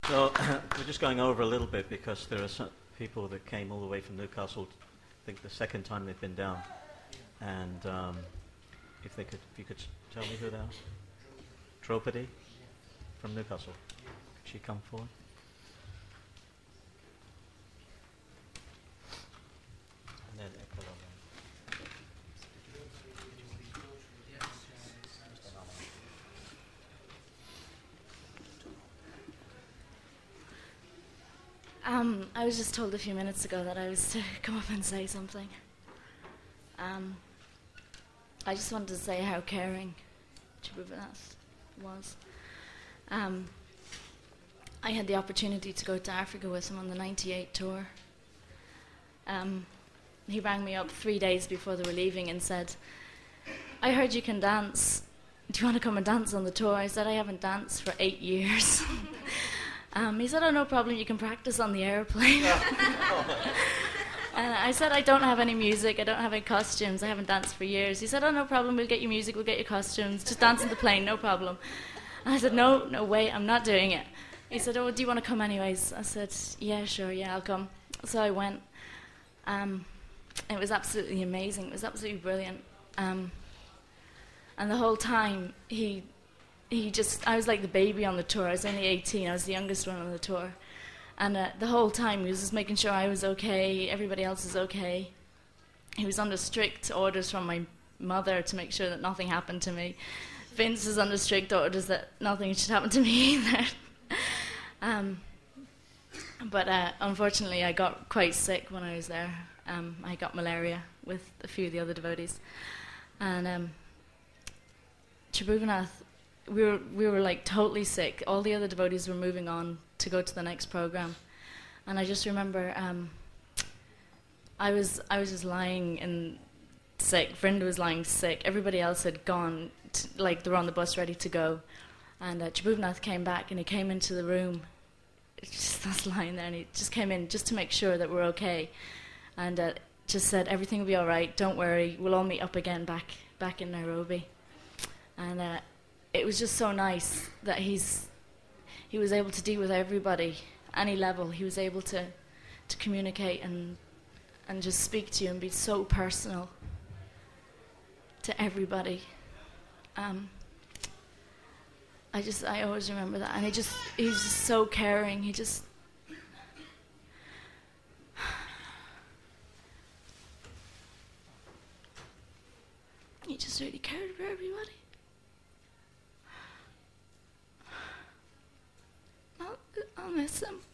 So we're just going over a little bit because there are some people that came all the way from Newcastle. I think the second time they've been down, and if you could tell me who they are. Draupadi from Newcastle. Could she come forward? And then Ekala. I was just told a few minutes ago that I was to come up and say something. I just wanted to say how caring Tribhuvannath was. I had the opportunity to go to Africa with him on the 98 tour. He rang me up 3 days before they were leaving and said, "I heard you can dance. Do you want to come and dance on the tour?" I said, "I haven't danced for 8 years." He said, "Oh, no problem, you can practice on the airplane." And I said, "I don't have any music, I don't have any costumes, I haven't danced for years." He said, "Oh, no problem, we'll get you music, we'll get you costumes, just dance on the plane, no problem." And I said, no way, I'm not doing it." He said, "Oh, do you want to come anyways?" I said, "Yeah, sure, yeah, I'll come." So I went. It was absolutely amazing, it was absolutely brilliant. And the whole time, I was like the baby on the tour. I was only 18, I was the youngest one on the tour. And the whole time he was just making sure I was okay, everybody else is okay. He was under strict orders from my mother to make sure that nothing happened to me. Vince is under strict orders that nothing should happen to me either. But unfortunately I got quite sick when I was there. I got malaria with a few of the other devotees. And Tribhuvannath, we were like totally sick. All the other devotees were moving on to go to the next program, and I just remember I was just lying in sick. Vrinda was lying sick. Everybody else had gone, like they were on the bus ready to go, and Tribhuvannath came back and he came into the room. Just us lying there, and he just came in just to make sure that we're okay, and just said everything will be all right. Don't worry, we'll all meet up again back in Nairobi. And it was just so nice that he was able to deal with everybody, any level. He was able to communicate and just speak to you and be so personal to everybody. I always remember that. And he was just so caring. He just really cared for everybody. I'll miss him.